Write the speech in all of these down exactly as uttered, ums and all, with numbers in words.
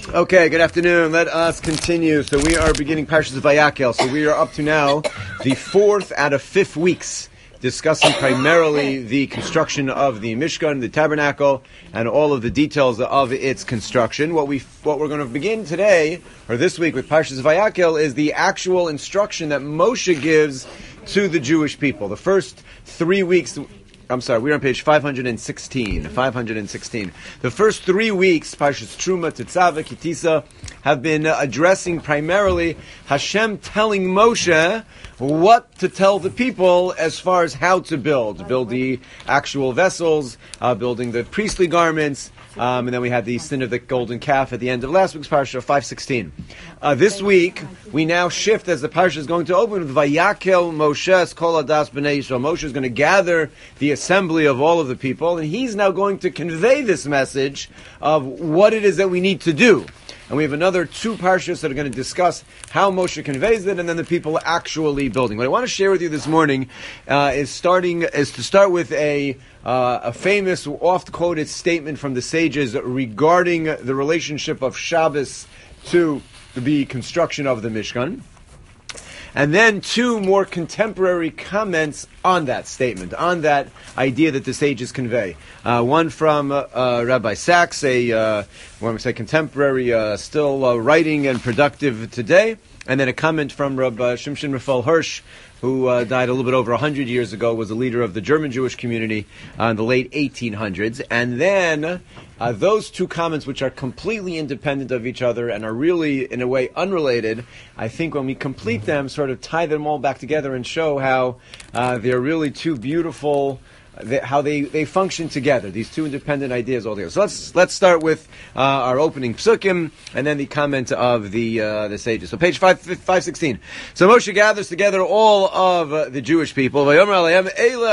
Okay, good afternoon. Let us continue. So we are beginning Parshas Vayakel. So we are up to now the fourth out of fifth weeks, discussing primarily the construction of the Mishkan, the tabernacle, and all of the details of its construction. What we what we're going to begin today, or this week, with Parshas Vayakel is the actual instruction that Moshe gives to the Jewish people. The first three weeks. I'm sorry, we're on page five hundred sixteen. five hundred sixteen. The first three weeks, Parshas Truma, Tetzaveh, Kitisa, have been addressing primarily Hashem telling Moshe what to tell the people as far as how to build. Build the actual vessels, uh, building the priestly garments, um, and then we had the sin of the golden calf at the end of last week's Parsha, five sixteen. Uh, this week, we now shift as the Parsha is going to open with Vayakel Moshe Kol Adas B'nai Yisrael. Moshe is going to gather the assembly of all of the people, and he's now going to convey this message of what it is that we need to do. And we have another two parshas that are going to discuss how Moshe conveys it, and then the people actually building. What I want to share with you this morning uh, is starting is to start with a uh, a famous, oft-quoted statement from the sages regarding the relationship of Shabbos to the construction of the Mishkan. And then two more contemporary comments on that statement, on that idea that the sages convey. Uh, one from uh, uh, Rabbi Sachs, a uh, when we say contemporary, uh, still uh, writing and productive today, and then a comment from Rabbi Shimshon Raphael Hirsch, who uh, died a little bit over one hundred years ago, was a leader of the German Jewish community uh, in the late eighteen hundreds. And then uh, those two comments, which are completely independent of each other and are really, in a way, unrelated, I think when we complete them, sort of tie them all back together and show how uh, they're really two beautiful, th- how they, they function together, these two independent ideas all together. So let's let's start with uh, our opening psukim, and then the comment of the uh, the sages. So page five five sixteen. So Moshe gathers together all of uh, the Jewish people. And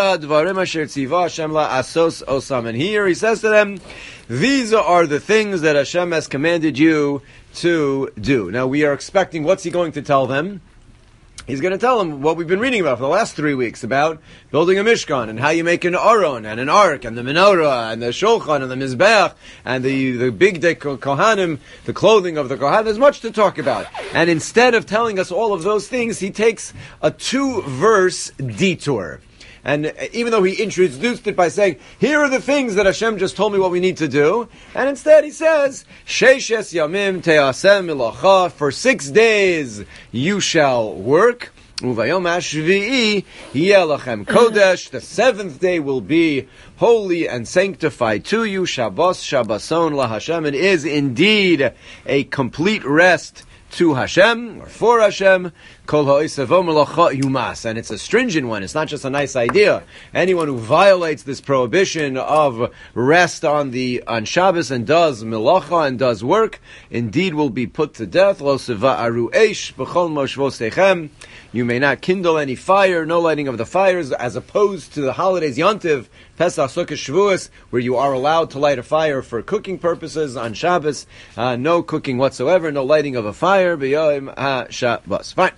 here he says to them, these are the things that Hashem has commanded you to do. Now we are expecting, what's he going to tell them? He's going to tell them what we've been reading about for the last three weeks, about building a Mishkan, and how you make an Aron, and an Ark, and the Menorah, and the Shulchan, and the Mizbeach, and the, the big day Kohanim, the clothing of the Kohanim. There's much to talk about. And instead of telling us all of those things, he takes a two-verse detour. And even though he introduced it by saying, here are the things that Hashem just told me what we need to do, and instead he says, Sheishes Yamim Te'asem Milacha, for six days you shall work. Uvayom Hashvi'i Yeh Lachem Kodesh, the seventh day will be holy and sanctified to you. Shabbos Shabboson LaHashem, it is indeed a complete rest to Hashem, or for Hashem, Kol ha'isavo melacha yumas. And it's a stringent one. It's not just a nice idea. Anyone who violates this prohibition of rest on the on Shabbos and does melacha and does work, indeed will be put to death. Lo seva'aru eish b'chol moshvosechem. You may not kindle any fire, no lighting of the fires, as opposed to the holidays Yontiv, Pesach, Sukkot, Shavuos, where you are allowed to light a fire for cooking purposes. On Shabbos, uh, no cooking whatsoever, no lighting of a fire. B'yom ha-Shabbos. Fine.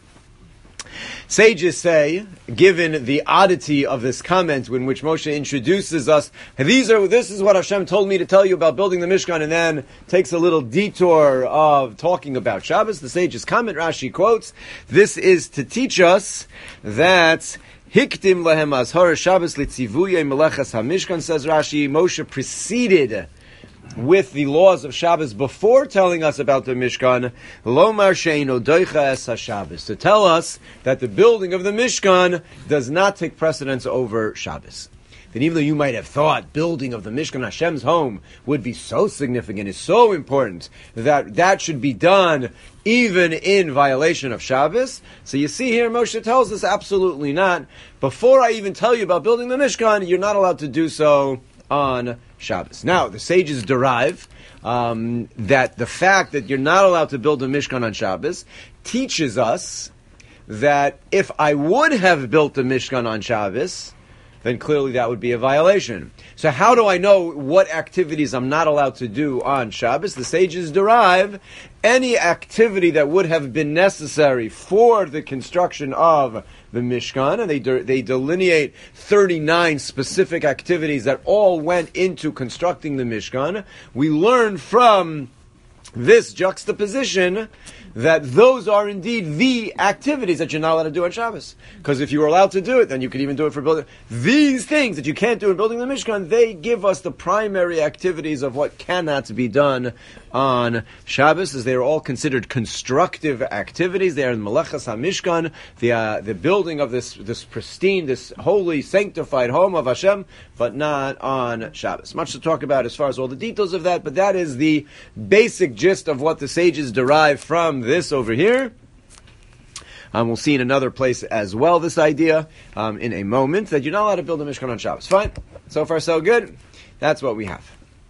Sages say, given the oddity of this comment in which Moshe introduces us, these are this is what Hashem told me to tell you about building the Mishkan, and then takes a little detour of talking about Shabbos. The sages comment, Rashi quotes, this is to teach us that Hiktim lehem azhar Shabbos litzivuye melechas hamishkan, says Rashi. Moshe preceded with the laws of Shabbos before telling us about the Mishkan, Lomar she'eino doicha es haShabbos, to tell us that the building of the Mishkan does not take precedence over Shabbos. Then even though you might have thought building of the Mishkan, Hashem's home, would be so significant, is so important, that that should be done even in violation of Shabbos. So you see here, Moshe tells us absolutely not. Before I even tell you about building the Mishkan, you're not allowed to do so on Shabbos. Now, the sages derive um, that the fact that you're not allowed to build a Mishkan on Shabbos teaches us that if I would have built a Mishkan on Shabbos, then clearly that would be a violation. So how do I know what activities I'm not allowed to do on Shabbos? The sages derive any activity that would have been necessary for the construction of the Mishkan, and they de- they delineate thirty-nine specific activities that all went into constructing the Mishkan. We learn from this juxtaposition that those are indeed the activities that you're not allowed to do on Shabbos. Because if you were allowed to do it, then you could even do it for building. These things that you can't do in building the Mishkan, they give us the primary activities of what cannot be done on Shabbos, as they are all considered constructive activities. They are in Melechas HaMishkan, the uh, the building of this this pristine, this holy, sanctified home of Hashem, but not on Shabbos. Much to talk about as far as all the details of that, but that is the basic gist of what the sages derive from this over here. Um, we'll see in another place as well this idea um, in a moment, that you're not allowed to build a Mishkan on Shabbos. Fine. So far so good. That's what we have.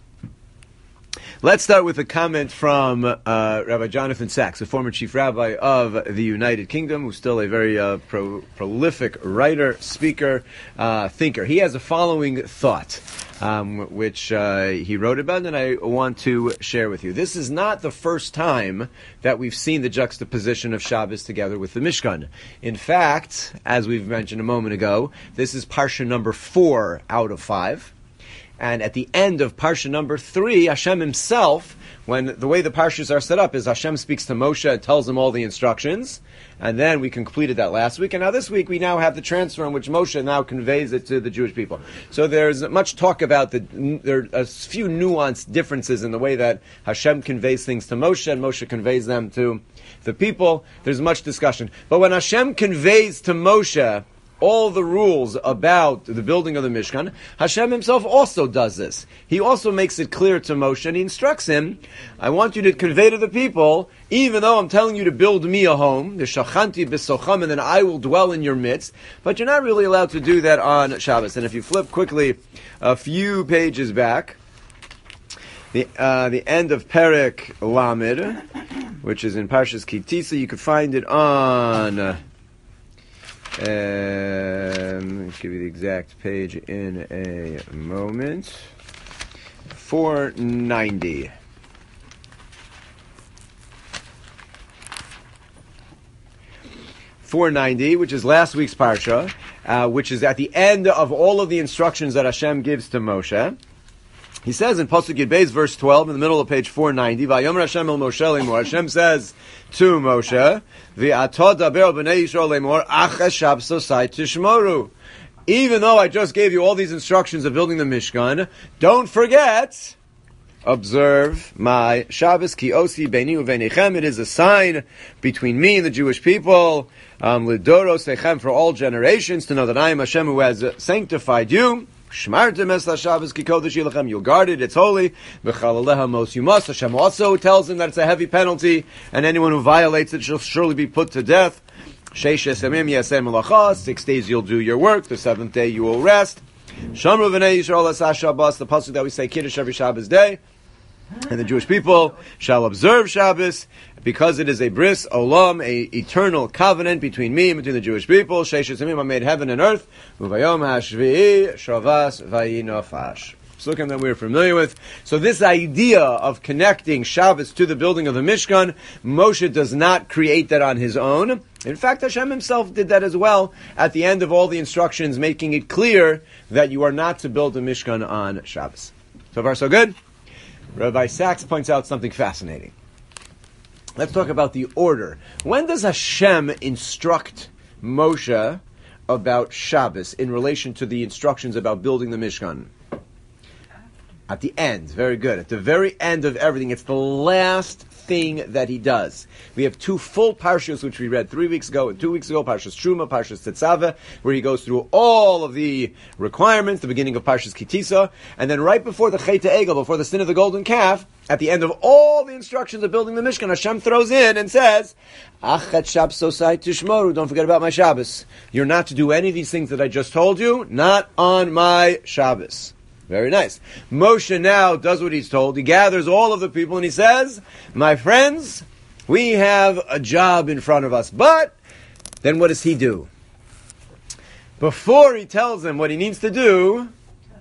Let's start with a comment from uh, Rabbi Jonathan Sachs, a former chief rabbi of the United Kingdom, who's still a very uh, pro- prolific writer, speaker, uh, thinker. He has a following thought, um, which uh, he wrote about, and I want to share with you. This is not the first time that we've seen the juxtaposition of Shabbos together with the Mishkan. In fact, as we've mentioned a moment ago, this is Parsha number four out of five. And at the end of Parsha number three, Hashem himself, when the way the Parshas are set up is Hashem speaks to Moshe and tells him all the instructions. And then we completed that last week. And now this week we now have the transfer in which Moshe now conveys it to the Jewish people. So there's much talk about the, there are a few nuanced differences in the way that Hashem conveys things to Moshe and Moshe conveys them to the people. There's much discussion. But when Hashem conveys to Moshe all the rules about the building of the Mishkan, Hashem himself also does this. He also makes it clear to Moshe, and he instructs him, I want you to convey to the people, even though I'm telling you to build me a home, the Shachanti B'Socham, and then I will dwell in your midst, but you're not really allowed to do that on Shabbos. And if you flip quickly a few pages back, the uh, the end of Perek Lamed, which is in Parshas Ki Tisa, you could find it on... Uh, Um, let me give you the exact page in a moment. four ninety. four ninety, which is last week's Parsha, uh, which is at the end of all of the instructions that Hashem gives to Moshe. He says in Pasuk Yud Beis, verse twelve, in the middle of page four ninety, Vayomer Hashem el Moshe lemor, Hashem says to Moshe, V'ato daber b'nei Yisrael lemor, aches shabsosai tishmoru. Even though I just gave you all these instructions of building the Mishkan, don't forget, observe my Shabbos, ki osi beini uvenichem. It is a sign between me and the Jewish people, um, lidoros echem, for all generations, to know that I am Hashem who has sanctified you. Shmartem es Shabbos ki kodesh yilachem. You'll guard it; it's holy. V'chalaleha mos you must. Hashem also tells him that it's a heavy penalty, and anyone who violates it shall surely be put to death. Sheish esamim yaseh melacha. Six days you'll do your work. The seventh day you will rest. Shamru v'nei Yisrael asah Shabbos. The pasuk that we say Kiddush every Shabbos day. And the Jewish people shall observe Shabbos, because it is a bris olam, a eternal covenant between me and between the Jewish people. Sheish esamim, I made heaven and earth. Uvayom hashvi'i shavas vayinofash. Psukim that we're familiar with. So this idea of connecting Shabbos to the building of the Mishkan, Moshe does not create that on his own. In fact, Hashem himself did that as well at the end of all the instructions, making it clear that you are not to build a Mishkan on Shabbos. So far, so good? Rabbi Sachs points out something fascinating. Let's talk about the order. When does Hashem instruct Moshe about Shabbos in relation to the instructions about building the Mishkan? At the end. Very good. At the very end of everything. It's the last thing that he does. We have two full parshas which we read three weeks ago and two weeks ago, Parshas Truma, Parshas Tetzaveh, where he goes through all of the requirements, the beginning of Parshas Ki Tisa, and then right before the Chet Egel, before the sin of the golden calf, at the end of all the instructions of building the Mishkan, Hashem throws in and says, Achet Shabsosai Tishmoru, don't forget about my Shabbos. You're not to do any of these things that I just told you, not on my Shabbos. Very nice. Moshe now does what he's told. He gathers all of the people and he says, my friends, we have a job in front of us. But then what does he do? Before he tells them what he needs to do,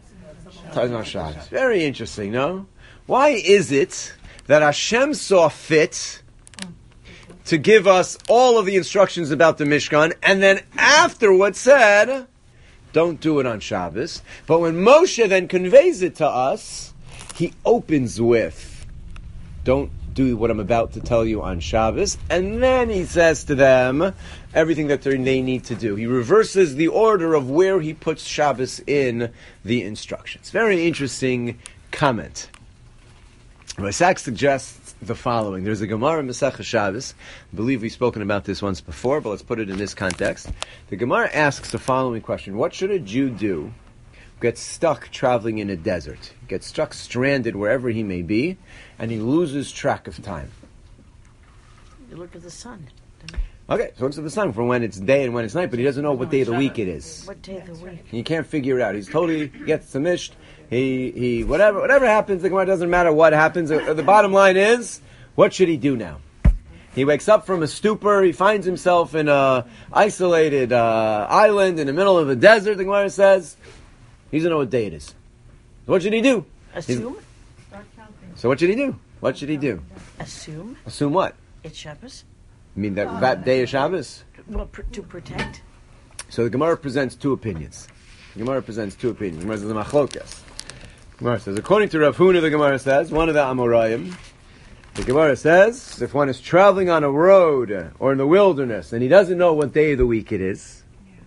very interesting, no? Why is it that Hashem saw fit to give us all of the instructions about the Mishkan, and then afterwards said, don't do it on Shabbos. But when Moshe then conveys it to us, he opens with, don't do what I'm about to tell you on Shabbos. And then he says to them everything that they need to do. He reverses the order of where he puts Shabbos in the instructions. Very interesting comment. Rabbi Sachs suggests the following. There's a Gemara in Masechah Shabbos. I believe we've spoken about this once before, but let's put it in this context. The Gemara asks the following question. What should a Jew do who gets stuck traveling in a desert, gets stuck stranded wherever he may be, and he loses track of time? You look at the sun. Okay, so looks at the sun for when it's day and when it's night, but he doesn't know what day of the week it is. What day of the week? He can't figure it out. He's totally gets mished. He he whatever whatever happens, the Gemara doesn't matter what happens. The, the bottom line is, what should he do now? He wakes up from a stupor. He finds himself in a isolated uh, island in the middle of a desert. The Gemara says he doesn't know what day it is. What should he do? Assume. He's, so what should he do? What should he do? Assume. Assume what? It's Shabbos. You mean that that day is Shabbos? Well, pr- to protect. So the Gemara presents two opinions. The Gemara presents two opinions. The Gemara says the machlokas. The Gemara says, according to Rav Huna, the Gemara says, one of the Amoraim, the Gemara says, if one is traveling on a road or in the wilderness and he doesn't know what day of the week it is,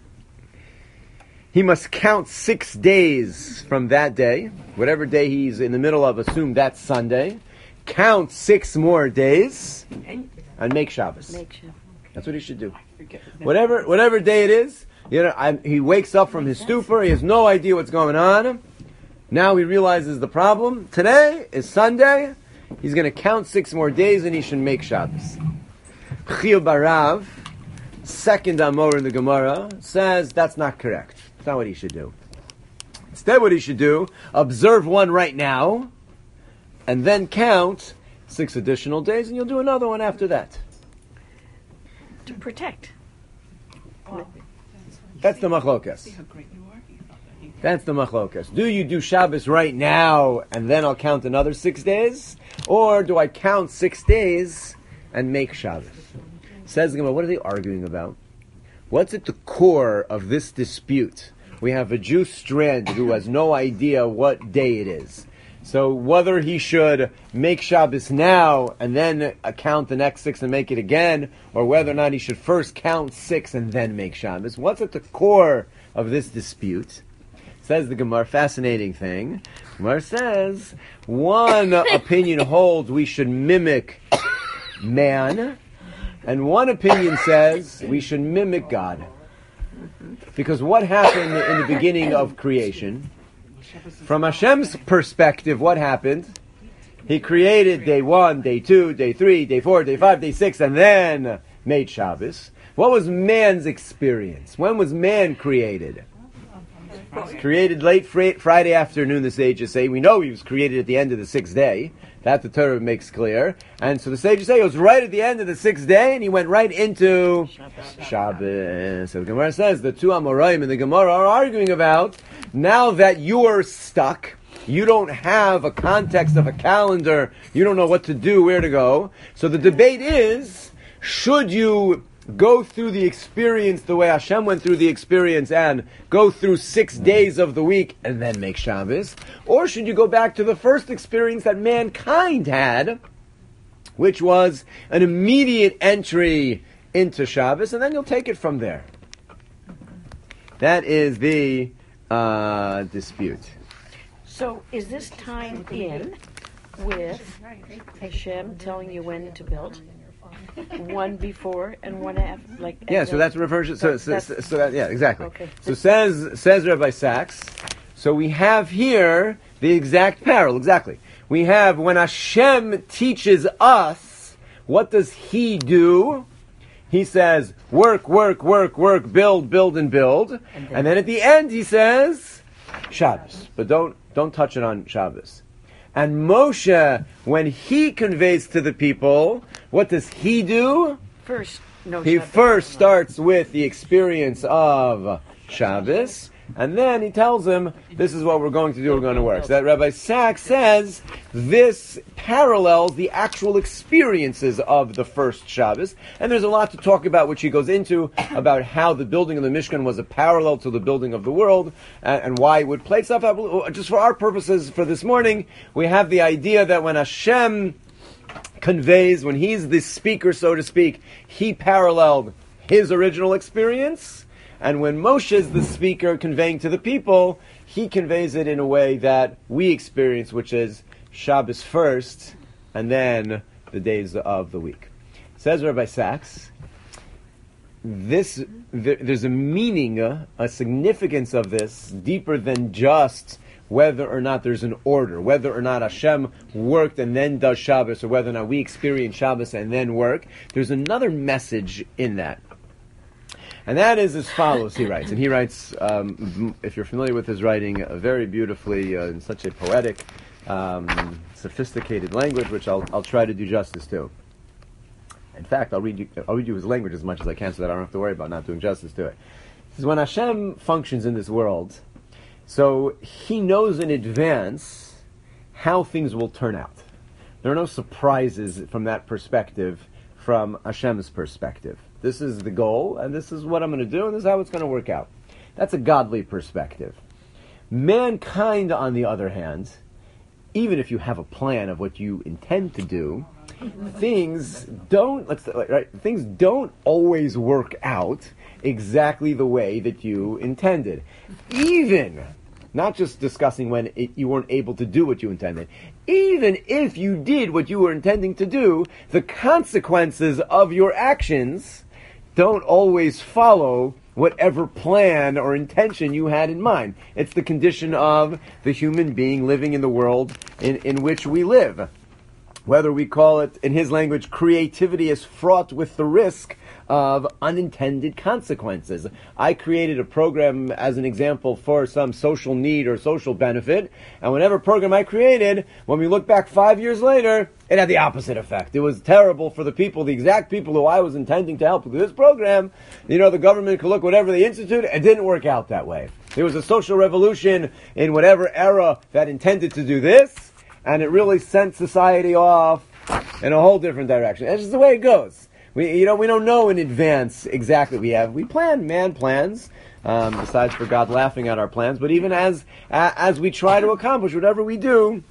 he must count six days from that day, whatever day he's in the middle of, assume that's Sunday, count six more days, and make Shabbos. Make Shabbos. That's what he should do. Whatever whatever day it is, you know, I, he wakes up from his stupor, he has no idea what's going on. Now he realizes the problem. Today is Sunday. He's going to count six more days and he should make Shabbos. Chiyuv Barav, second Amor in the Gemara, says that's not correct. That's not what he should do. Instead what he should do, observe one right now, and then count six additional days, and you'll do another one after that. To protect. That's the machlokas. That's the machlokas. Do you do Shabbos right now, and then I'll count another six days? Or do I count six days and make Shabbos? Says the Gemara, what are they arguing about? What's at the core of this dispute? We have a Jew stranded who has no idea what day it is. So whether he should make Shabbos now and then count the next six and make it again, or whether or not he should first count six and then make Shabbos. What's at the core of this dispute? Says the Gemara, fascinating thing. Gemara says, one opinion holds we should mimic man, and one opinion says we should mimic God. Because what happened in the beginning of creation? From Hashem's perspective, what happened? He created day one, day two, day three, day four, day five, day six, and then made Shabbos. What was man's experience? When was man created? He was created late fr- Friday afternoon, the sages say. We know he was created at the end of the sixth day. That the Torah makes clear. And so the sages say it was right at the end of the sixth day, and he went right into Shabbos. Shabbos. So the Gemara says the two Amoraim in the Gemara are arguing about, now that you're stuck, you don't have a context of a calendar, you don't know what to do, where to go. So the debate is, should you go through the experience the way Hashem went through the experience and go through six days of the week and then make Shabbos? Or should you go back to the first experience that mankind had, which was an immediate entry into Shabbos, and then you'll take it from there? That is the uh, dispute. So is this tying in with Hashem telling you when to build? One before and one after, like yeah. So that's reversion. So, so, so, so that, yeah, exactly. Okay. So says says Rabbi Sachs. So we have here the exact parallel. Exactly. We have when Hashem teaches us, what does He do? He says, work, work, work, work, build, build, and build, and then, and then at the end He says, Shabbos. But don't don't touch it on Shabbos. And Moshe, when he conveys to the people, what does he do? First, no. He Shabbos. first starts with the experience of Shabbos, and then he tells them, this is what we're going to do, we're going to work. So that Rabbi Sachs says, this parallels the actual experiences of the first Shabbos, and there's a lot to talk about, which he goes into, about how the building of the Mishkan was a parallel to the building of the world, and, and why it would play stuff out. Just for our purposes for this morning, we have the idea that when Hashem conveys, when he's the speaker, so to speak, he paralleled his original experience. And when Moshe is the speaker conveying to the people, he conveys it in a way that we experience, which is Shabbos first, and then the days of the week. Says Rabbi Sachs, this there, there's a meaning, a, a significance of this deeper than just whether or not there's an order, whether or not Hashem worked and then does Shabbos, or whether or not we experience Shabbos and then work. There's another message in that. And that is as follows, he writes. And he writes, um, if you're familiar with his writing, uh, very beautifully, uh, in such a poetic, um, sophisticated language, which I'll, I'll try to do justice to. In fact, I'll read you, I'll read you his language as much as I can so that I don't have to worry about not doing justice to it. He says, when Hashem functions in this world, so he knows in advance how things will turn out. There are no surprises from that perspective, from Hashem's perspective. This is the goal, and this is what I'm going to do, and this is how it's going to work out. That's a godly perspective. Mankind, on the other hand, even if you have a plan of what you intend to do, things don't let's right, things don't always work out exactly the way that you intended. Even, not just discussing when it, you weren't able to do what you intended, even if you did what you were intending to do, the consequences of your actions don't always follow whatever plan or intention you had in mind. It's the condition of the human being living in the world in, in which we live. Whether we call it, in his language, creativity is fraught with the risk of unintended consequences. I created a program as an example for some social need or social benefit, and whatever program I created, when we look back five years later, it had the opposite effect. It was terrible for the people, the exact people who I was intending to help with this program. You know, the government could look whatever they instituted, it didn't work out that way. There was a social revolution in whatever era that intended to do this, and it really sent society off in a whole different direction. That's just the way it goes. We, you know, we don't know in advance exactly what we have. We plan, man plans, um, besides for God laughing at our plans. But even as uh, as we try to accomplish whatever we do,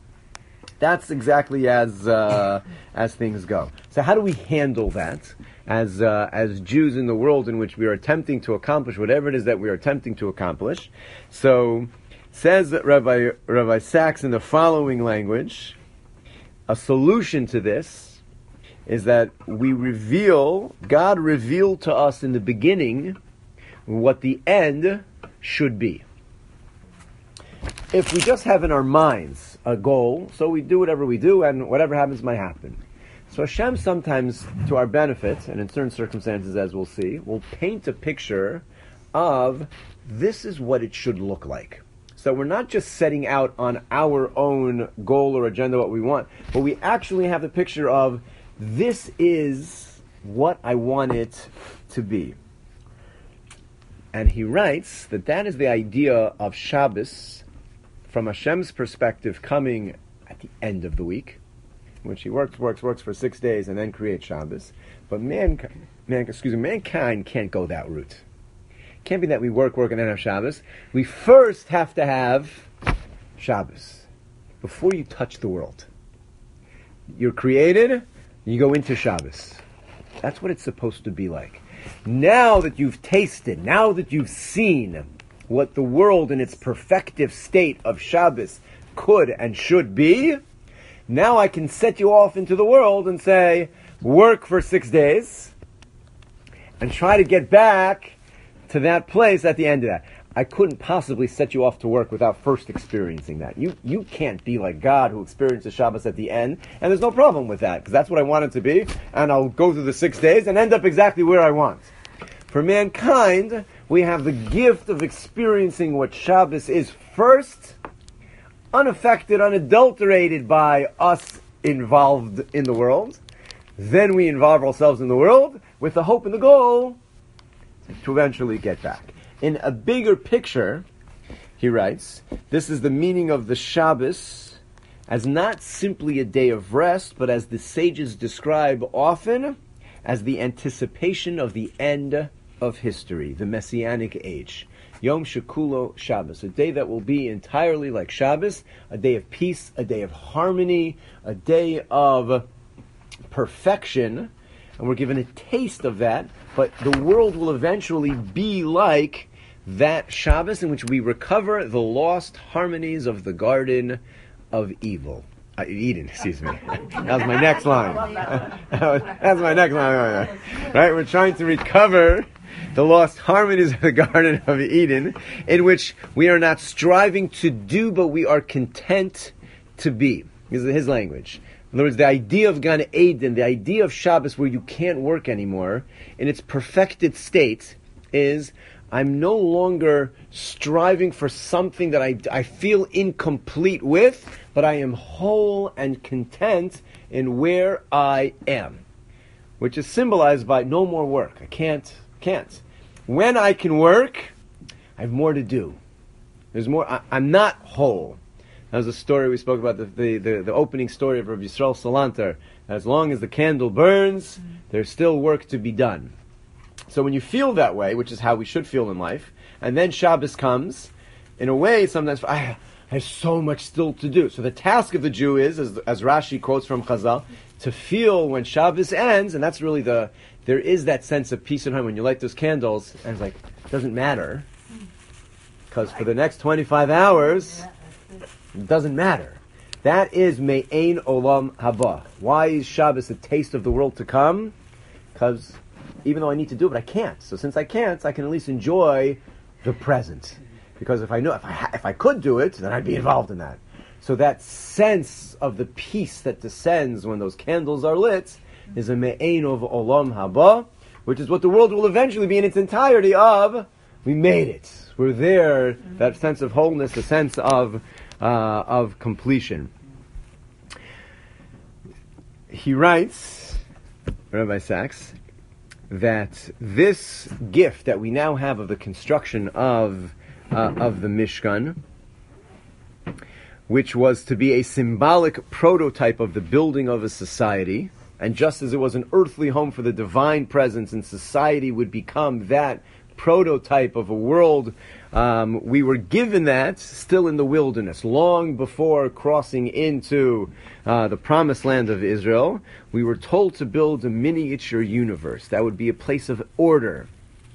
that's exactly as uh, as things go. So how do we handle that as uh, as Jews in the world in which we are attempting to accomplish whatever it is that we are attempting to accomplish? So says Rabbi Rabbi Sachs in the following language, a solution to this is that we reveal, God revealed to us in the beginning what the end should be. If we just have in our minds a goal, so we do whatever we do, and whatever happens might happen. So Hashem sometimes, to our benefit, and in certain circumstances as we'll see, will paint a picture of this is what it should look like. So we're not just setting out on our own goal or agenda what we want, but we actually have the picture of this is what I want it to be. And he writes that that is the idea of Shabbos from Hashem's perspective coming at the end of the week, in which he works, works, works for six days and then creates Shabbos. But man, man, excuse me, mankind can't go that route. It can't be that we work, work, and then have Shabbos. We first have to have Shabbos before you touch the world. You're created, you go into Shabbos. That's what it's supposed to be like. Now that you've tasted, now that you've seen what the world in its perfective state of Shabbos could and should be, now I can set you off into the world and say, work for six days and try to get back to that place at the end of that. I couldn't possibly set you off to work without first experiencing that. You you can't be like God who experiences Shabbos at the end, and there's no problem with that, because that's what I want it to be, and I'll go through the six days and end up exactly where I want. For mankind, we have the gift of experiencing what Shabbos is first, unaffected, unadulterated by us involved in the world. Then we involve ourselves in the world with the hope and the goal to eventually get back. In a bigger picture, he writes, this is the meaning of the Shabbos as not simply a day of rest, but as the sages describe often, as the anticipation of the end of history, the Messianic age. Yom Shekulo Shabbos, a day that will be entirely like Shabbos, a day of peace, a day of harmony, a day of perfection, and we're given a taste of that, but the world will eventually be like that Shabbos in which we recover the lost harmonies of the Garden of Evil. Uh, Eden, excuse me. That was my next line. That's my next line. Right? We're trying to recover the lost harmonies of the Garden of Eden, in which we are not striving to do, but we are content to be. This is his language. In other words, the idea of Gan Eden, the idea of Shabbos where you can't work anymore, in its perfected state, is I'm no longer striving for something that I, I feel incomplete with, but I am whole and content in where I am, which is symbolized by no more work. I can't, can't. When I can work, I have more to do. There's more. I, I'm not whole. That was a story we spoke about, the the, the, the opening story of Rabbi Yisrael Salanter. As long as the candle burns, mm-hmm. there's still work to be done. So when you feel that way, which is how we should feel in life, and then Shabbos comes, in a way, sometimes I, I have so much still to do. So the task of the Jew is, as, as Rashi quotes from Chazal, to feel when Shabbos ends, and that's really the, there is that sense of peace and harmony when you light those candles, and it's like, it doesn't matter, because for the next twenty-five hours, it doesn't matter. That is Me'ein Olam Haba. Why is Shabbos a taste of the world to come? Because even though I need to do it, but I can't. So since I can't, I can at least enjoy the present. Because if I know, if I ha- if I could do it, then I'd be involved in that. So that sense of the peace that descends when those candles are lit is a me'ein of olam haba, which is what the world will eventually be in its entirety of. We made it. We're there. That sense of wholeness, the sense of uh, of completion. He writes, Rabbi Sachs, that this gift that we now have of the construction of uh, of the Mishkan, which was to be a symbolic prototype of the building of a society, and just as it was an earthly home for the divine presence, and society would become that prototype of a world, um, we were given that still in the wilderness, long before crossing into uh, the promised land of Israel. We were told to build a miniature universe that would be a place of order.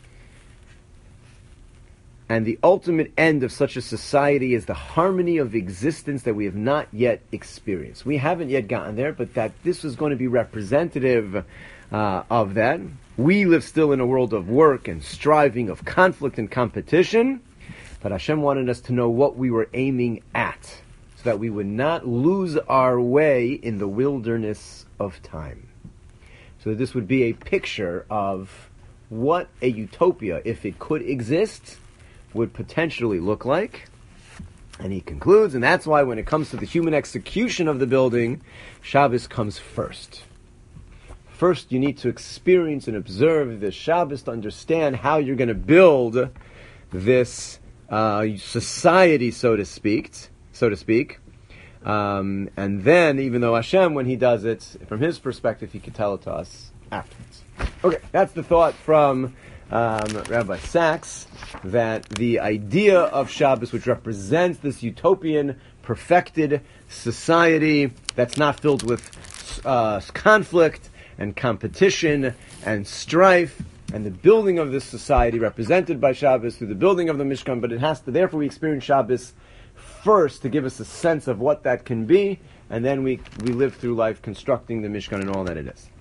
And the ultimate end of such a society is the harmony of existence that we have not yet experienced. We haven't yet gotten there, but that this was going to be representative uh, of that. We live still in a world of work and striving, of conflict and competition, but Hashem wanted us to know what we were aiming at, so that we would not lose our way in the wilderness of time. So that this would be a picture of what a utopia, if it could exist, would potentially look like. And he concludes, and that's why when it comes to the human execution of the building, Shabbos comes first. First, you need to experience and observe the Shabbos to understand how you're going to build this uh, society, so to speak. So to speak, um, and then, even though Hashem, when He does it, from His perspective, He can tell it to us afterwards. Okay, that's the thought from um, Rabbi Sachs, that the idea of Shabbos, which represents this utopian, perfected society that's not filled with uh, conflict and competition and strife, and the building of this society represented by Shabbos through the building of the Mishkan, but it has to, therefore we experience Shabbos first to give us a sense of what that can be, and then we, we live through life constructing the Mishkan and all that it is.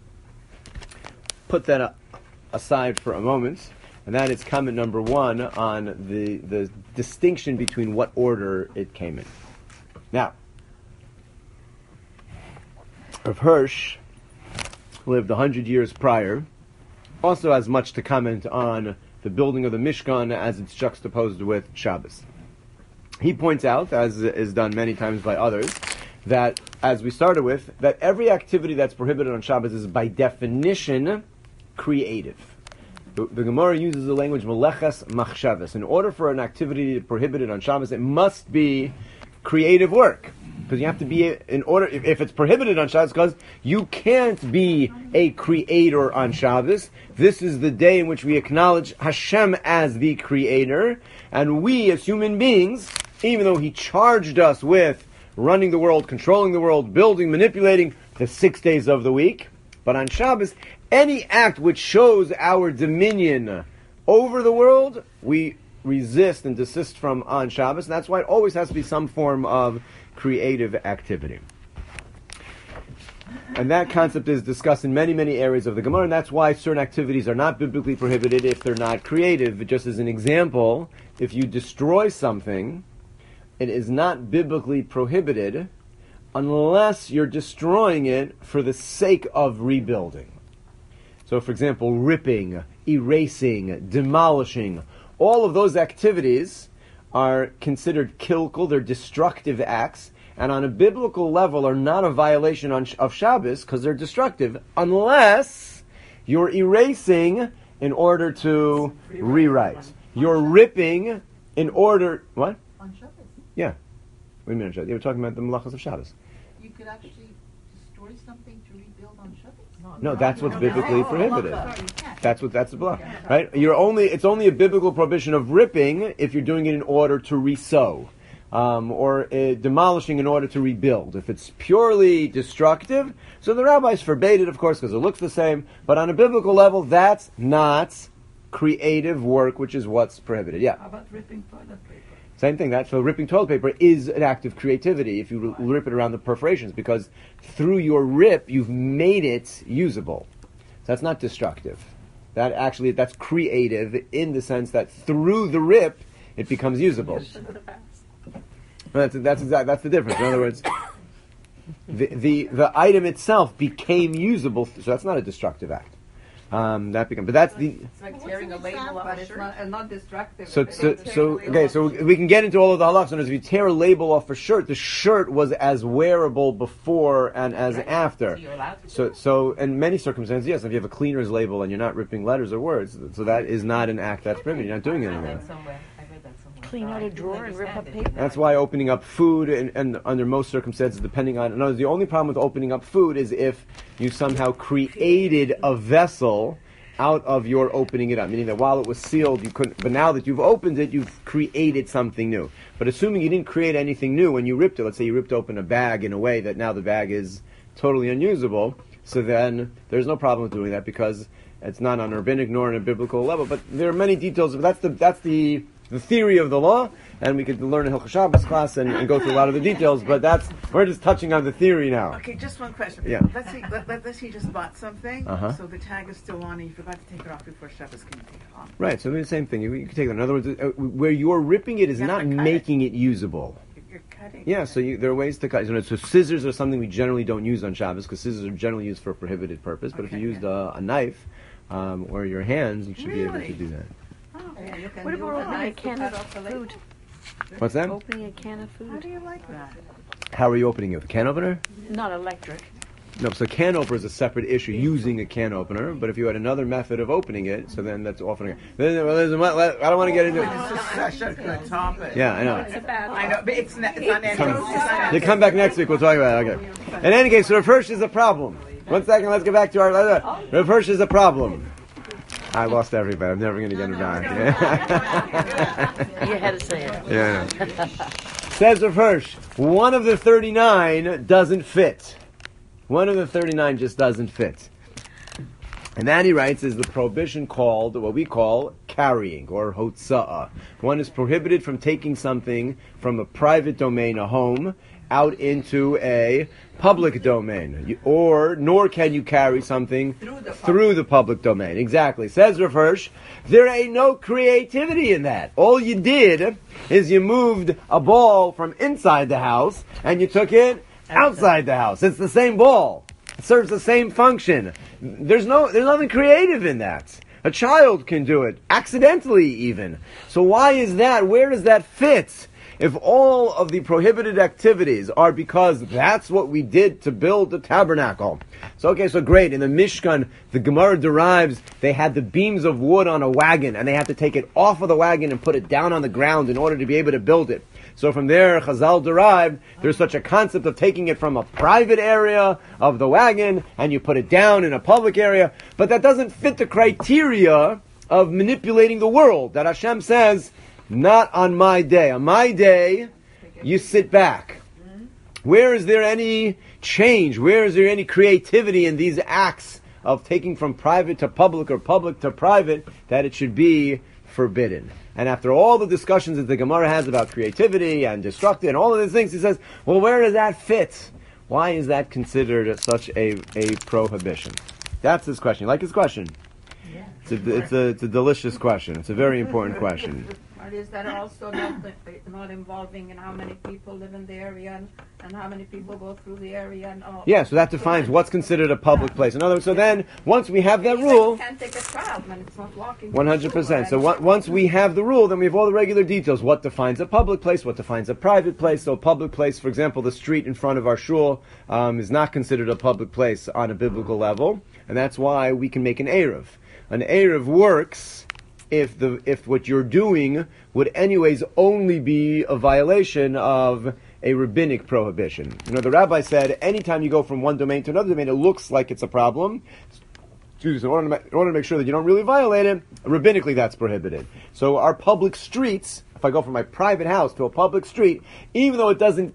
Put that aside for a moment, and that is comment number one on the, the distinction between what order it came in. Now, Rav Hirsch lived a hundred years prior, also has much to comment on the building of the Mishkan as it's juxtaposed with Shabbos. He points out, as is done many times by others, that, as we started with, that every activity that's prohibited on Shabbos is by definition creative. The, the Gemara uses the language meleches machshavas. In order for an activity prohibited on Shabbos, it must be creative work. Because you have to be, in order, if, if it's prohibited on Shabbos, because you can't be a creator on Shabbos. This is the day in which we acknowledge Hashem as the creator, and we as human beings, even though He charged us with running the world, controlling the world, building, manipulating, the six days of the week. But on Shabbos, any act which shows our dominion over the world, we resist and desist from on Shabbos. And that's why it always has to be some form of creative activity. And that concept is discussed in many, many areas of the Gemara, and that's why certain activities are not biblically prohibited if they're not creative. Just as an example, if you destroy something, it is not biblically prohibited unless you're destroying it for the sake of rebuilding. So, for example, ripping, erasing, demolishing, all of those activities are considered kilkul, they're destructive acts, and on a biblical level are not a violation on, of Shabbos because they're destructive, unless you're erasing in order to rewrite. You're ripping in order... What? On Shabbos. Yeah. Wait a minute, Shabbos. You were talking about the malachas of Shabbos. You could actually destroy something to rebuild on Shabbos? No, that's what's biblically prohibited. That's what that's the block, right? You're only it's only a biblical prohibition of ripping if you're doing it in order to resow, um, or uh, demolishing in order to rebuild. If it's purely destructive, so the rabbis forbade it, of course, because it looks the same. But on a biblical level, that's not creative work, which is what's prohibited. Yeah. How about ripping toilet paper? Same thing. That's so ripping toilet paper is an act of creativity if you r- rip it around the perforations, because through your rip you've made it usable. So that's not destructive. That actually that's creative in the sense that through the rip it becomes usable. That's that's exact, that's the difference. In other words, the the the item itself became usable. So that's not a destructive act. Um, that become, but that's the. It's like tearing a label off, but it's not, uh, not destructive. So, so, so, okay, so we can get into all of the halachas. So if you tear a label off a shirt, the shirt was as wearable before and as right. after. So you're allowed to So, do so in many circumstances, yes, if you have a cleaner's label and you're not ripping letters or words, so that is not an act that's prohibited. You're not doing I read anything. that somewhere. I read that somewhere. Clean So out I a do drawer and rip up understand it. paper. That's why opening up food, and, and under most circumstances, depending on, no, the only problem with opening up food is if you somehow created a vessel out of your opening it up, meaning that while it was sealed, you couldn't, but now that you've opened it, you've created something new. But assuming you didn't create anything new when you ripped it, let's say you ripped open a bag in a way that now the bag is totally unusable, so then there's no problem with doing that because it's not on a rabbinic nor on a biblical level. But there are many details, but that's the, that's the, the theory of the law, and we could learn in Hilchos Shabbos class and, and go through a lot of the details, but that's, we're just touching on the theory now. Okay, just one question. Yeah. Let's see, let, let, let's say you just bought something, Uh-huh. so the tag is still on and you forgot to take it off before Shabbos. Can you take it off? Right, so the same thing. You, you can take that. In other words, uh, where you're ripping it is You have not to cut making it usable. You're, you're cutting. Yeah, so you, there are ways to cut. You know, so scissors are something we generally don't use on Shabbos because scissors are generally used for a prohibited purpose. But if you Okay, used yeah. a, a knife um, or your hands, you should be able to Really? do that. Oh, Yeah, you can What use about a opening a knife to can cut of off the label. food? What's that? Opening a can of how food? do you like that? How are you opening it? With a can opener? Not electric. No, so can opener is a separate issue, using a can opener. But if you had another method of opening it, so then that's opening it. Then, well, there's a- I don't want to get into it. It's such a good topic. Yeah, I know. I know, but it's not, it's not ending. Come, It's not you come back next week, we'll talk about it. Okay. In any case, so Rav Hirsch is a problem. One second, let's get back to our... Rav Hirsch is a problem. I lost everybody. I'm never going to get him back. You had to say it. Yeah, I know. Says Rav Hirsch, one of the thirty-nine doesn't fit. One of the thirty-nine just doesn't fit. And that, he writes, is the prohibition called, what we call, carrying, or hotza'ah. One is prohibited from taking something from a private domain, a home, out into a public domain. You, or, nor can you carry something through the, through the public domain. Exactly. Says Rav Hirsch, there ain't no creativity in that. All you did is you moved a ball from inside the house, and you took it outside the house. It's the same ball. It serves the same function. There's no, there's nothing creative in that. A child can do it, accidentally even. So why is that? Where does that fit? If all of the prohibited activities are because that's what we did to build the tabernacle. So okay, so great. In the Mishkan, the Gemara derives they had the beams of wood on a wagon, and they had to take it off of the wagon and put it down on the ground in order to be able to build it. So from there, Chazal derived, there's such a concept of taking it from a private area of the wagon, and you put it down in a public area, but that doesn't fit the criteria of manipulating the world, that Hashem says, not on my day. On my day, you sit back. Where is there any change? Where is there any creativity in these acts of taking from private to public or public to private that it should be forbidden? And after all the discussions that the Gemara has about creativity and destructive and all of these things, he says, well, where does that fit? Why is that considered such a, a prohibition? That's his question. You like his question? Yeah. It's a, it's, a, it's a delicious question. It's a very important question. But is that also not, not involving in how many people live in the area and, and how many people go through the area and all? Yeah, so that defines what's considered a public place. In other words, so then, once we have that You rule... can't take a child when it's not walking. one hundred percent. So one- once we have the rule, then we have all the regular details. What defines a public place? What defines a private place? So a public place, for example, the street in front of our shul um, is not considered a public place on a biblical level. And that's why we can make an Erev. An Erev works if the if what you're doing would anyways only be a violation of a rabbinic prohibition. You know, the rabbi said, anytime you go from one domain to another domain, it looks like it's a problem. Excuse me, in order, to make, in order to make sure that you don't really violate it, rabbinically that's prohibited. So our public streets, if I go from my private house to a public street, even though it doesn't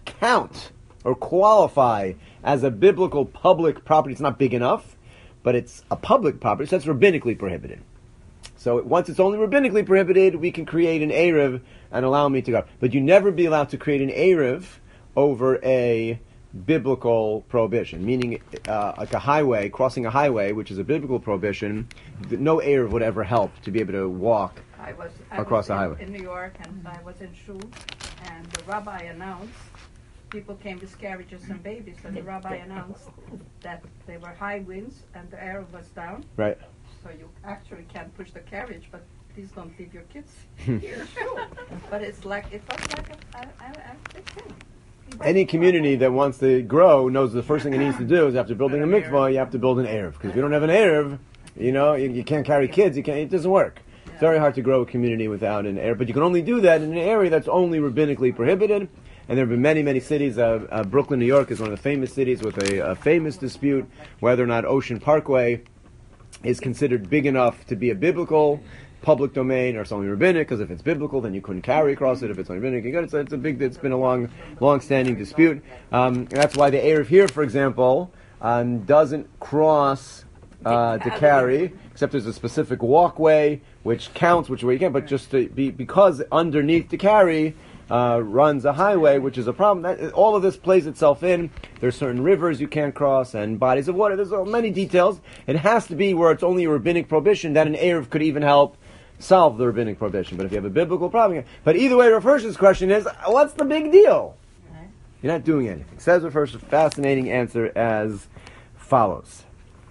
count or qualify as a biblical public property, it's not big enough, but it's a public property, so that's rabbinically prohibited. So once it's only rabbinically prohibited, we can create an Erev and allow me to go. But you never be allowed to create an Erev over a biblical prohibition, meaning uh, like a highway, crossing a highway, which is a biblical prohibition, no Erev would ever help to be able to walk I was, I across was the in, highway. in New York, and I was in shul, and the rabbi announced, people came with carriages and babies, and the rabbi announced that there were high winds and the air was down. Right. So you actually can push the carriage, but please don't leave your kids here. But it's like, it was like a, a, a, a big thing. Any community that wants to grow knows the first thing it needs to do is after building a mikvah, you have to build an Erev. Because if you don't have an Erev, you know, you, you can't carry kids, you can't, it doesn't work. It's very hard to grow a community without an Erev. But you can only do that in an area that's only rabbinically prohibited. And there have been many, many cities. Uh, uh, Brooklyn, New York is one of the famous cities with a, a famous dispute whether or not Ocean Parkway is considered big enough to be a biblical public domain or something rabbinic, because if it's biblical, then you couldn't carry across it. If it's only rabbinic, you got it. It's, it's a big, it's been a long, long-standing dispute. Um, and that's why the Erev here, for example, um, doesn't cross uh, to carry, except there's a specific walkway which counts which way you can, but just to be, because underneath the carry uh, runs a highway, which is a problem. That, all of this plays itself in. There's certain rivers you can't cross and bodies of water. There's so many details. It has to be where it's only a rabbinic prohibition that an Erev could even help solve the rabbinic prohibition. But if you have a biblical problem, but either way, Rav Hirsch's question is, what's the big deal? You're not doing anything. Says Rav Hirsch's fascinating answer as follows.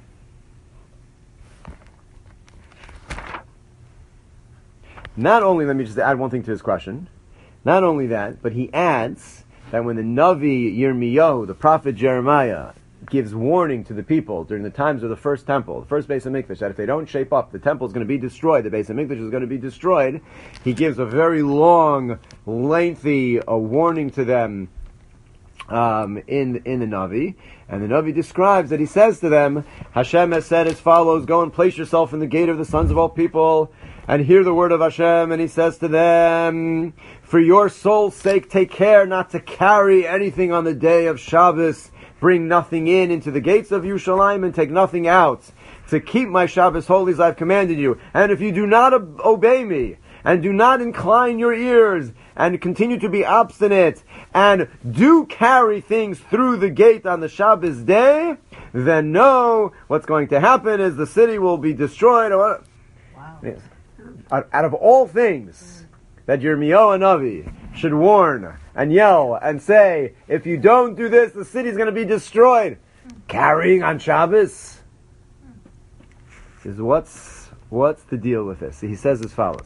Not only, let me just add one thing to his question. Not only that, but he adds that when the Navi Yirmiyahu, the prophet Jeremiah, gives warning to the people during the times of the first temple, the first Beis HaMikdash, that if they don't shape up, the temple is going to be destroyed, the Beis HaMikdash is going to be destroyed, he gives a very long, lengthy uh, warning to them um, in, in the Navi. And the Navi describes that he says to them, Hashem has said as follows, go and place yourself in the gate of the sons of all people, and hear the word of Hashem. And he says to them, for your soul's sake, take care not to carry anything on the day of Shabbos. Bring nothing in into the gates of Yerushalayim and take nothing out. To keep my Shabbos holy as I've commanded you. And if you do not ob- obey me, and do not incline your ears, and continue to be obstinate, and do carry things through the gate on the Shabbos day, then know what's going to happen is the city will be destroyed. Wow. Yes. Out, out of all things that Yirmiyahu Navi should warn and yell and say, if you don't do this, the city's going to be destroyed. Carrying on Shabbos is what's what's the deal with this? He says as follows.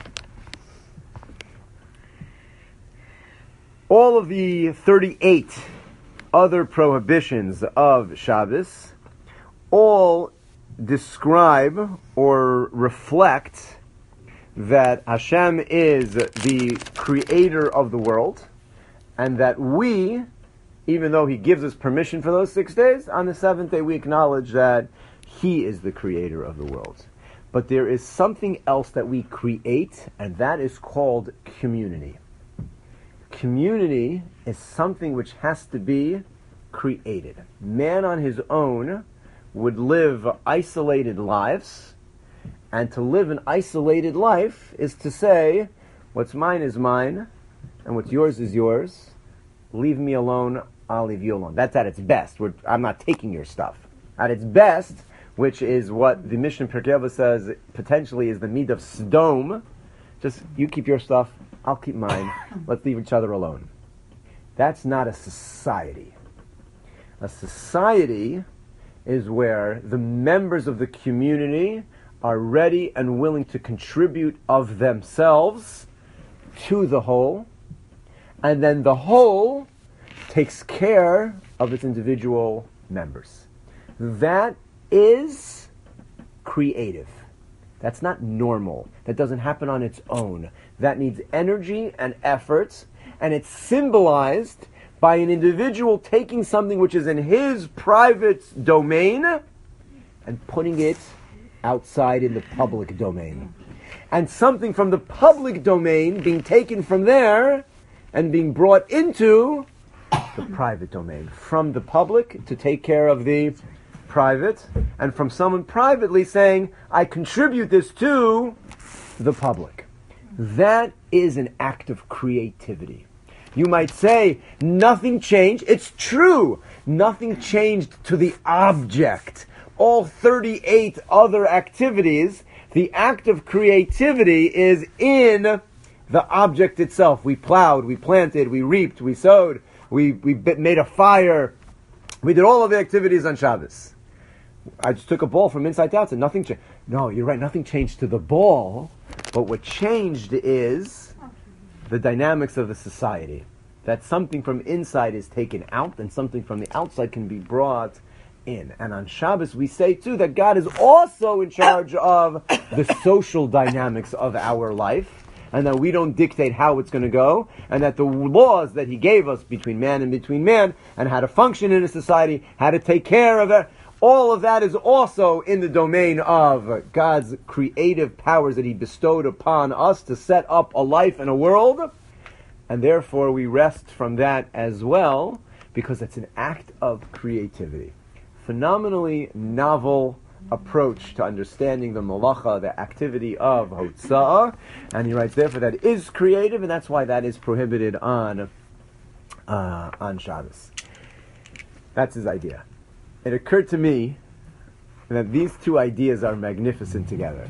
All of the thirty-eight other prohibitions of Shabbos all describe or reflect that Hashem is the creator of the world, and that we, even though He gives us permission for those six days, on the seventh day we acknowledge that He is the creator of the world. But there is something else that we create, and that is called community. Community is something which has to be created. Man on his own would live isolated lives, and to live an isolated life is to say, what's mine is mine, and what's yours is yours. Leave me alone, I'll leave you alone. That's at its best. We're, I'm not taking your stuff. At its best, which is what the Mishnah Pirkei Avos says potentially is the need of Sdom, just you keep your stuff, I'll keep mine, let's leave each other alone. That's not a society. A society is where the members of the community are ready and willing to contribute of themselves to the whole, and then the whole takes care of its individual members. That is creative. That's not normal. That doesn't happen on its own. That needs energy and efforts, and it's symbolized by an individual taking something which is in his private domain and putting it outside in the public domain. And something from the public domain being taken from there and being brought into the private domain. From the public to take care of the private, and from someone privately saying, I contribute this to the public. That is an act of creativity. You might say, nothing changed. It's true. Nothing changed to the object. All thirty-eight other activities, the act of creativity is in the object itself. We plowed, we planted, we reaped, we sowed, we, we made a fire. We did all of the activities on Shabbos. I just took a ball from inside to outside. Nothing changed. No, you're right. Nothing changed to the ball. But what changed is the dynamics of the society. That something from inside is taken out and something from the outside can be brought in. And on Shabbos we say too that God is also in charge of the social dynamics of our life, and that we don't dictate how it's going to go, and that the laws that He gave us between man and between man, and how to function in a society, how to take care of it, all of that is also in the domain of God's creative powers that He bestowed upon us to set up a life and a world. And therefore we rest from that as well, because it's an act of creativity. Phenomenally novel approach to understanding the malacha, the activity of Hotza'ah. And he writes, therefore, that is creative, and that's why that is prohibited on, uh, on Shabbos. That's his idea. It occurred to me that these two ideas are magnificent together.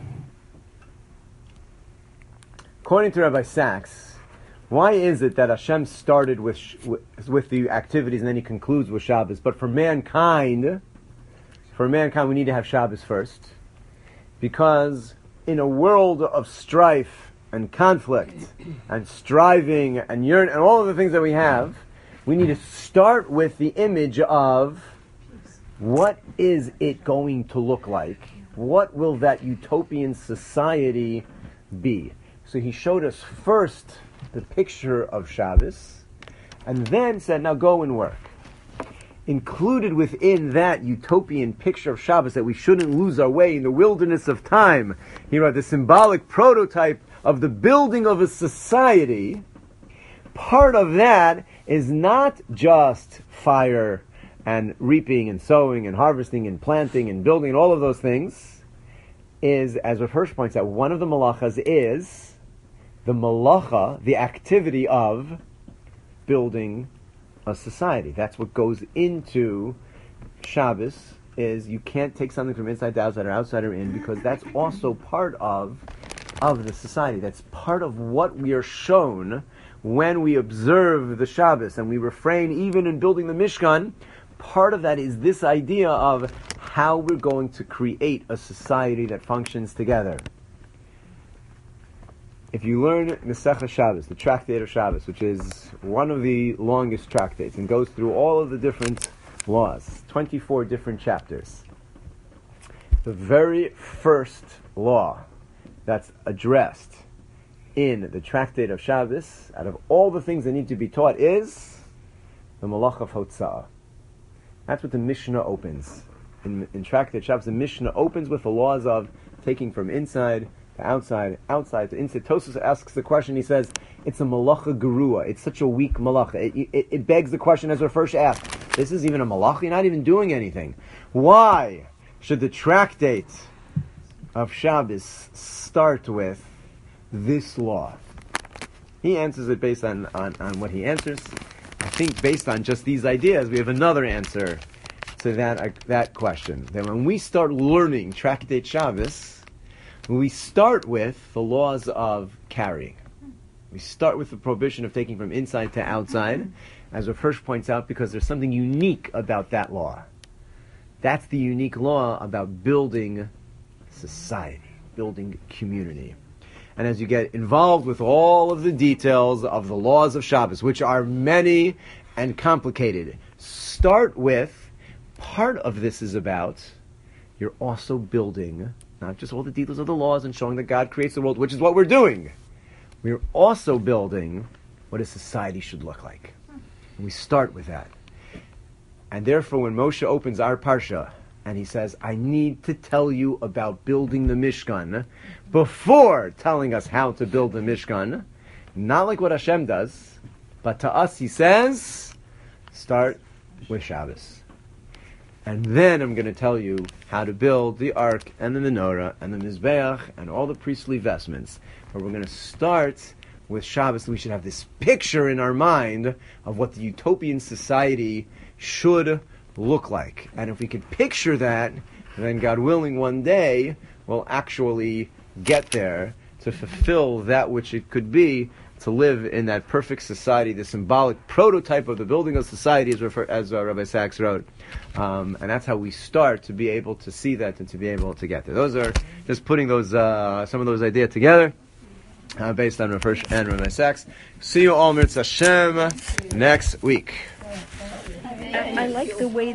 According to Rabbi Sachs, why is it that Hashem started with, with with the activities and then He concludes with Shabbos? But for mankind, for mankind, we need to have Shabbos first, because in a world of strife and conflict and striving and yearn and all of the things that we have, we need to start with the image of what is it going to look like? What will that utopian society be? So he showed us first the picture of Shabbos, and then said, now go and work. Included within that utopian picture of Shabbos, that we shouldn't lose our way in the wilderness of time, he wrote the symbolic prototype of the building of a society. Part of that is not just fire and reaping and sowing and harvesting and planting and building and all of those things, is, as Rav Hirsch points out, one of the malachas is the malacha, the activity of building a society. That's what goes into Shabbos, is you can't take something from inside to outside or outside or in, because that's also part of of the society. That's part of what we are shown when we observe the Shabbos and we refrain even in building the Mishkan. Part of that is this idea of how we're going to create a society that functions together. If you learn Masechah Shabbos, the Tractate of Shabbos, which is one of the longest tractates and goes through all of the different laws, twenty-four different chapters, the very first law that's addressed in the Tractate of Shabbos, out of all the things that need to be taught, is the Malach of Hotza'ah. That's what the Mishnah opens. In, in Tractate Shabbos, the Mishnah opens with the laws of taking from inside to outside, outside to inside. Tosfos asks the question, he says, it's a malacha gerua. It's such a weak malacha. It, it, it begs the question, as our first asked, this is even a malacha? You're not even doing anything. Why should the tractate of Shabbos start with this law? He answers it based on, on, on what he answers. I think based on just these ideas, we have another answer to that uh, that question. That when we start learning Tractate Shabbos, we start with the laws of carrying. We start with the prohibition of taking from inside to outside, as Rav Hirsch points out, because there's something unique about that law. That's the unique law about building society, building community. And as you get involved with all of the details of the laws of Shabbos, which are many and complicated, start with, part of this is about, you're also building, not just all the details of the laws and showing that God creates the world, which is what we're doing. We're also building what a society should look like. And we start with that. And therefore, when Moshe opens our Parsha, and he says, I need to tell you about building the Mishkan before telling us how to build the Mishkan. Not like what Hashem does, but to us he says, start with Shabbos. And then I'm going to tell you how to build the Ark and the Menorah and the Mizbeach and all the priestly vestments. But we're going to start with Shabbos. We should have this picture in our mind of what the utopian society should look like. And if we can picture that, then God willing, one day we'll actually get there to fulfill that which it could be, to live in that perfect society, the symbolic prototype of the building of society, as, refer, as uh, Rabbi Sachs wrote. Um, and that's how we start to be able to see that and to be able to get there. Those are just putting those uh, some of those ideas together uh, based on Rav Hirsch and Rabbi Sachs. See you all, Mirz Hashem, next week. I, I like the way